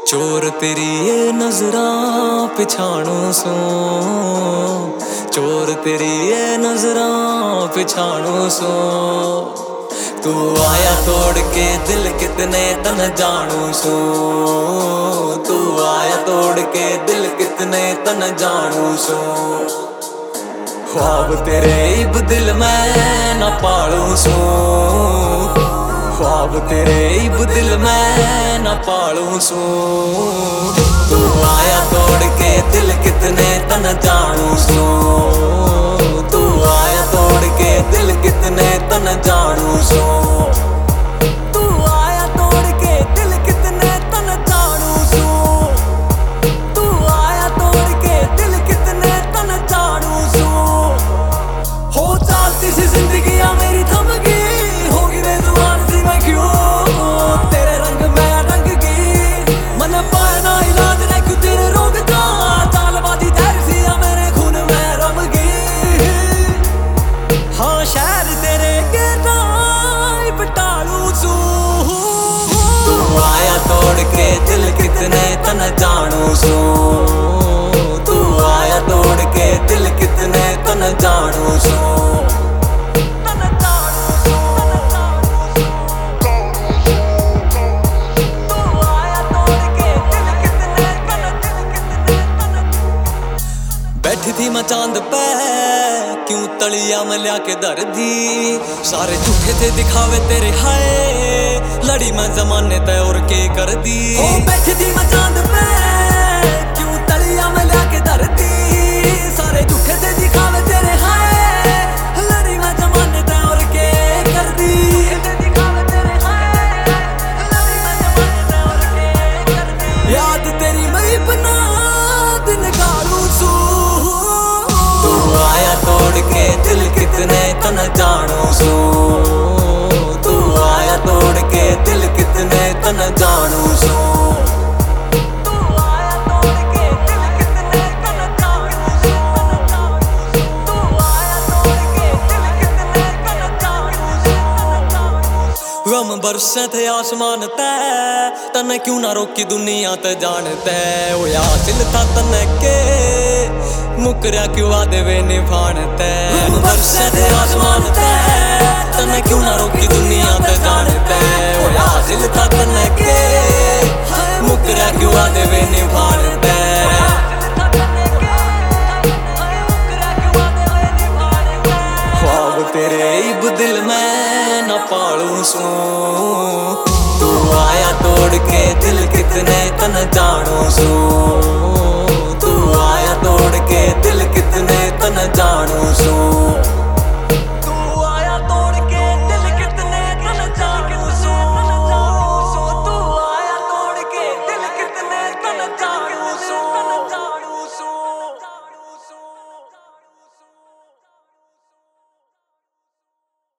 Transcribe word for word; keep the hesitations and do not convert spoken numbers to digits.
चोर तेरी ये नजरां पिछाणू सो, चोर तेरी ये नजरां पिछाणू सो। तू आया तोड़ के दिल कितने तन जानू सो, तू आया तोड़ के दिल कितने तन जानू सो। ख्वाब तेरे इब दिल में न पालू सो, ख्वाब तेरे इब दिल में न पालू सो। तू आया तोड़ के दिल कितने तन जानू सो, तू आया तोड़ के दिल कितने तन जानू सो। तू आया तोड़ के दिल कितने तन जानू सो, तू आया तोड़ के दिल कितने तन जानू सो। हो चालती सी जिंदगियां मेरी थम गई, होगी बेजुबान सी मैं क्यों, तेरे रंग में रंग गई। मन पाए ना इलाज नहीं क्यों तेरे रोग का, चालबाजी जहर सी मेरे खून में रम गई। हाँ शहर तेरे के नाई पटालू सू। तू आया तोड़ के दिल कितने तन जानू सो, तू आया तोड़ के दिल कितने तन जानू सो। बैठी थी मैं चांद पे क्यों तलिया में लिया के दर दी, सारे झूठे थे दिखावे तेरे हाय, लड़ी मैं जमाने तय और के कर दी। ओ बैठी थी मैं चांद पे क्यों तलिया में लिया के दर दी, सारे झूठे थे दिखावे तेरे हाय, लड़ी मैं जमाने तय और के कर दी। याद तेरी मैं बना दिन गालू सू। तू आया तोड़ के दिल कितने तन जानू सो, तू आया तोड़ के दिल कितने तन जानू सो। तू आया तोड़ के दिल कितने तन जानू सो, तू आया तोड़ के दिल कितने तन जानू सो। गम बरसे थे आसमान तय, तने क्यों ना रोकी दुनिया ते जानते। ओ या दिल था तने के मुकरिया क्यों आदे वे निभानते। बरसे थे आसमान ते, तने क्यों ना रोकी दुनिया ते जानते। ओ या दिल था तने के मुकरिया क्यों आदे वे निभानते। ख्वाब तेरे इब दिल में न पालू सो, तू आया तोड़ के दिल कितने तन जानू सो, तू आया तोड़ के दिल कितने तन जानू सो।